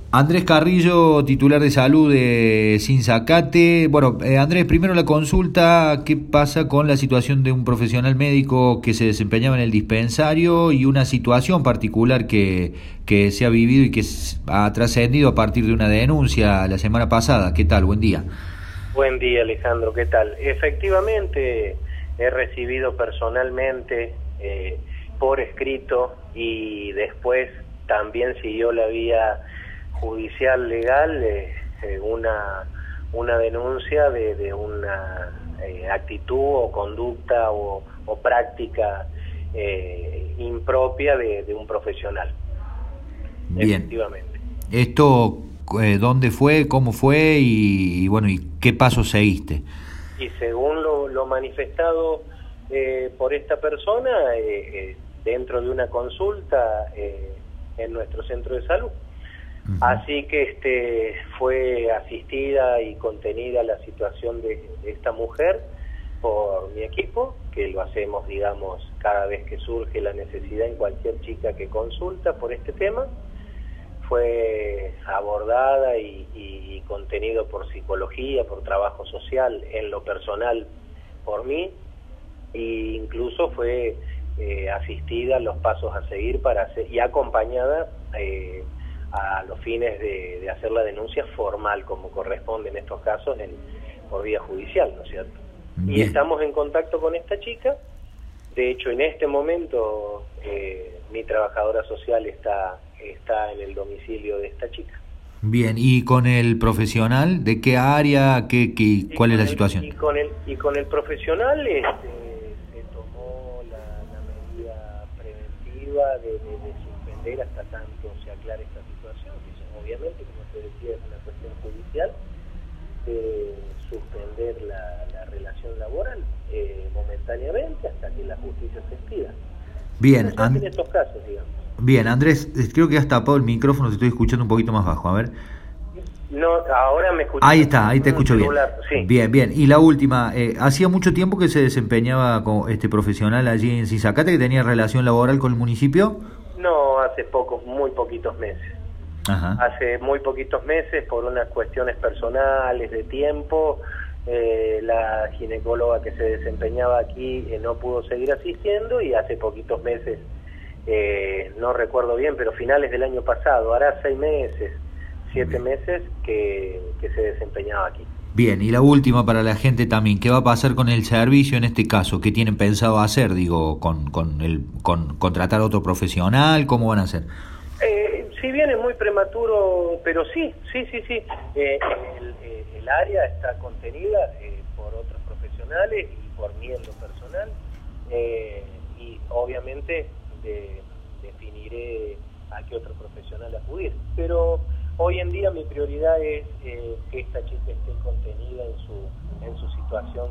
Andrés Carrillo, titular de salud de Sinzacate. Bueno, Andrés, primero la consulta, ¿qué pasa con la situación de un profesional médico que se desempeñaba en el dispensario y una situación particular que se ha vivido y que ha trascendido a partir de una denuncia la semana pasada? ¿Qué tal? Buen día. Buen día, Alejandro, ¿qué tal? Efectivamente, he recibido personalmente, por escrito, y después también siguió la vía judicial legal, una denuncia de una actitud o conducta o práctica impropia de un profesional. Bien. Efectivamente. Esto, ¿dónde fue? ¿Cómo fue? Y bueno, ¿y qué pasos seguiste? Y según lo manifestado por esta persona, dentro de una consulta en nuestro centro de salud. Así que fue asistida y contenida la situación de esta mujer por mi equipo, que lo hacemos, digamos, cada vez que surge la necesidad en cualquier chica que consulta por este tema. Fue abordada y contenido por psicología, por trabajo social, en lo personal por mí, e incluso fue asistida a los pasos a seguir y acompañada a los fines de hacer la denuncia formal, como corresponde en estos casos, por vía judicial, ¿no es cierto? Bien. Y estamos en contacto con esta chica. De hecho, en este momento mi trabajadora social está en el domicilio de esta chica. Bien, ¿y con el profesional? ¿De qué área? ¿Cuál es la situación? Y con el profesional se tomó la medida preventiva de suspender hasta tanto se aclare esta situación. Obviamente, como te decía, es una cuestión judicial, suspender la relación laboral momentáneamente hasta que la justicia se expida. Bien, en estos casos, digamos. Bien, Andrés, creo que has tapado el micrófono, te estoy escuchando un poquito más bajo, a ver. No, ahora me escucho. Ahí está, ahí te escucho bien. Sí. Bien, bien. Y la última, ¿hacía mucho tiempo que se desempeñaba como profesional allí en Sinzacate, que tenía relación laboral con el municipio? No, hace muy poquitos meses. Ajá. Hace muy poquitos meses, por unas cuestiones personales, de tiempo, la ginecóloga que se desempeñaba aquí no pudo seguir asistiendo, y hace poquitos meses, no recuerdo bien, pero finales del año pasado, hará 6 meses, 7 meses que se desempeñaba aquí. Bien, y la última para la gente también, ¿qué va a pasar con el servicio en este caso? ¿Qué tienen pensado hacer? Digo, con contratar a otro profesional, ¿cómo van a hacer? Si bien es muy prematuro, pero sí. El área está contenida por otros profesionales y por mí en lo personal, y obviamente definiré a qué otro profesional acudir. Pero hoy en día mi prioridad es que esta chica esté contenida en su situación